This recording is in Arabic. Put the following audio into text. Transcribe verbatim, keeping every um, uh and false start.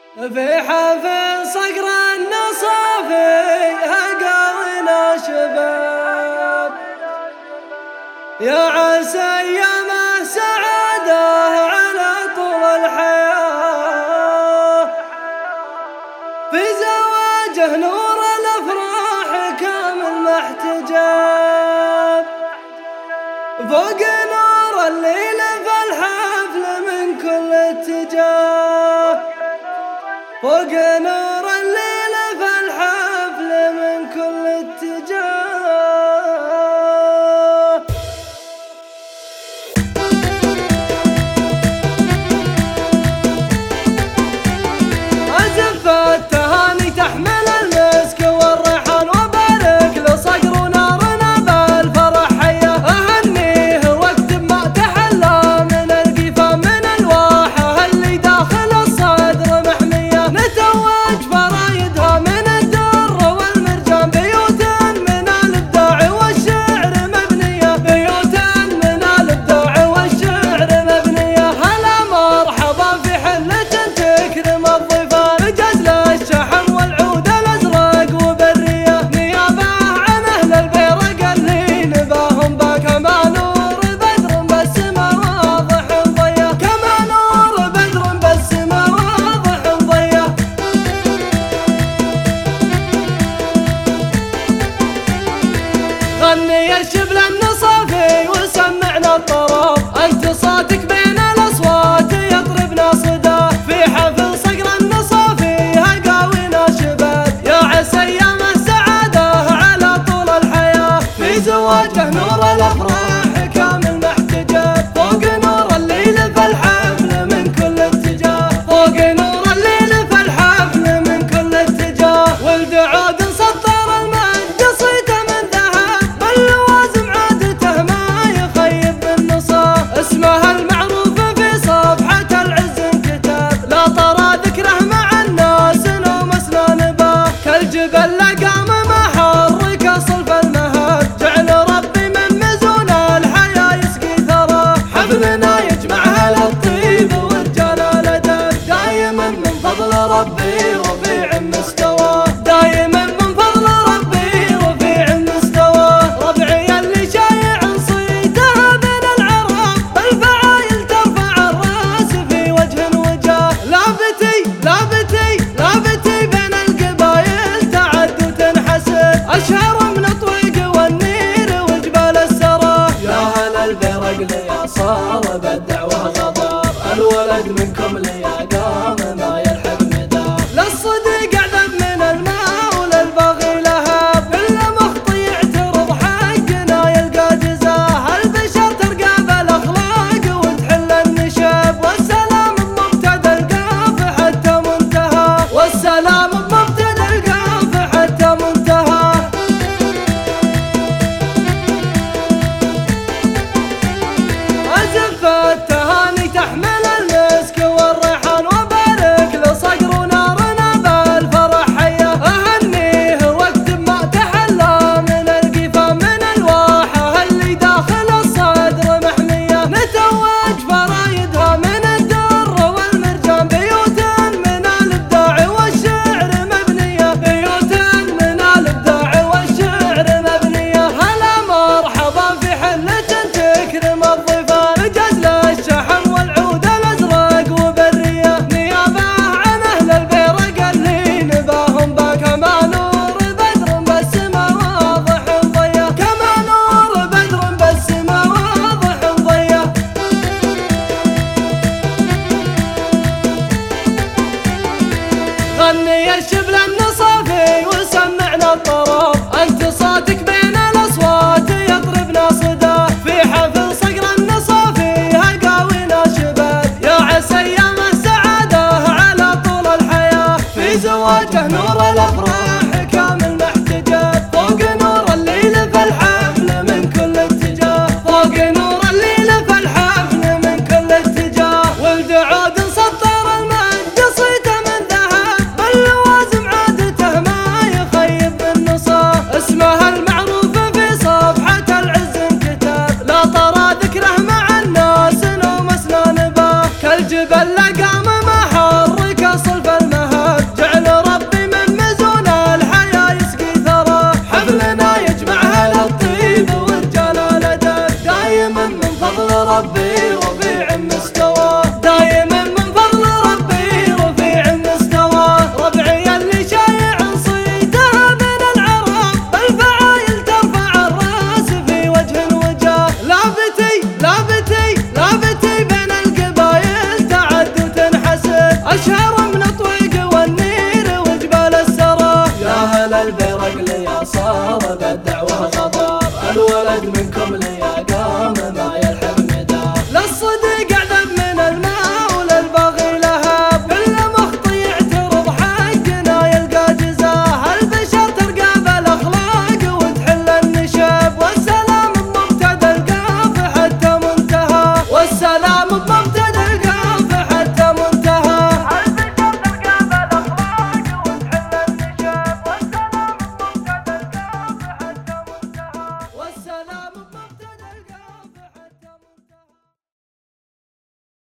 في حفل صقر النصافي هقاوينا شباب، يا عسى ايامه سعاده على طول الحياه. في زواجه نور الافراح كامل محتجاب، فوق نور الليل في الحفل من كل اتجاه، فوق نور الليل في الحفل من كل اتجاه. أزف التهاني تحمل المسك والريحان، وبارك لصقر ونارنا بالفرح حياه. أهنيه واكتب ما تحلى من القيفة من الواحة اللي داخل الصدر محمية. نتوج فرايدها من الدر والمرجان، بيوت من الإبداع والشعر مبنية، بيوت من الإبداع والشعر مبنية. هلا مرحبا في حلة تكرم الضيفان، جزل الشحم والعود الأزرق وبرية. نيابة عن أهل البيرق اللي نباهم با، كما نور بدر بالسما واضح ضيا، كما نور بدر بالسما واضح ضيا. غني الشبل النصافي وسمعنا الطرب، انت صوتك بين الاصوات يطربنا صدى. في حفل صقر النصافي هقاوينا شباب، يا عسى ايام السعاده على طول الحياه. في زواجه نور الافراح كامل محتجاب، فوق نور الليل في الحفل من كل اتجاه، فوق نور الليل في الحفل من كل اتجاه. ولد عود سطر المجد صيته من ذهب، باللوازم عادته ما يخيب بالنصاب. اسمها المعروف في صفحة العز انكتاب، لا طرى ذكره مع الناس نوم اسنانبه. كالجبل لقام محرك صلف المهد، جعل ربي من مزون الحياة يسقي ثرى. حفلنا يجمع اهل الطيب ورجال الادب، دايما من فضل ربي رفيع مستوى، دايما من فضل ربي رفيع مستوى. ربعي اللي شايع صيته بين العرب، بالفعايل ترفع الراس في وجه وجاه. لابتي لابتي لابتي بين القبايل تعد وتنحسب، اشهر من الطويق والنير وجبال السرى. يا هل البرق لي صار بالدعوه غدار، الولد منكم لي قام ما يلحق مدار. للصديق اعذب من الماء وللباغي لهب، كل مخطي يعترض حقنا يلقى جزاه. البشر ترقى بالاخلاق وتحل النشاب، والسلام بمبتدا القاف حتى منتهى، والسلام بمبتدا القاف حتى منتهى. أزف التهاني تحمل المسك والريحان، وبارك لصقر ونارنا بالفرح حياه. أهنيه واكتب ما تحلى من القيفة من الواحة اللي داخل الصدر محمية. نتوج فرايدها من الدر والمرجان، بيوت من الإبداع والشعر مبنية، بيوت من الإبداع والشعر مبنية. هلا مرحبا في حلة تكرم الضيفان، جزل الشحم والعود الأزرق وبرية. نيابة عن أهل البيرق اللي نباهم با، كما نور بدر بالسما واضح ضيا، كما نور بدر بالسما واضح ضيا. غني الشبل النصافي وسمعنا الطرب، انت صوتك بين الاصوات يطربنا صدى. في حفل صقر النصافي هقاوينا شباب، يا عسى ايام السعاده على طول الحياه. في زواجه نور الافراح كامل محتجاب، فوق نور الليل في الحفل من كل اتجاه، فوق نور الليل في الحفل من كل اتجاه. ولد عود سطر المجد صيته من ذهب، باللوازم عادته ما يخيب بالنصاب. اسمها المعروف في صفحة العز انكتاب، لا طرى ذكره مع الناس نوم اسنانبه. كالجبل لقام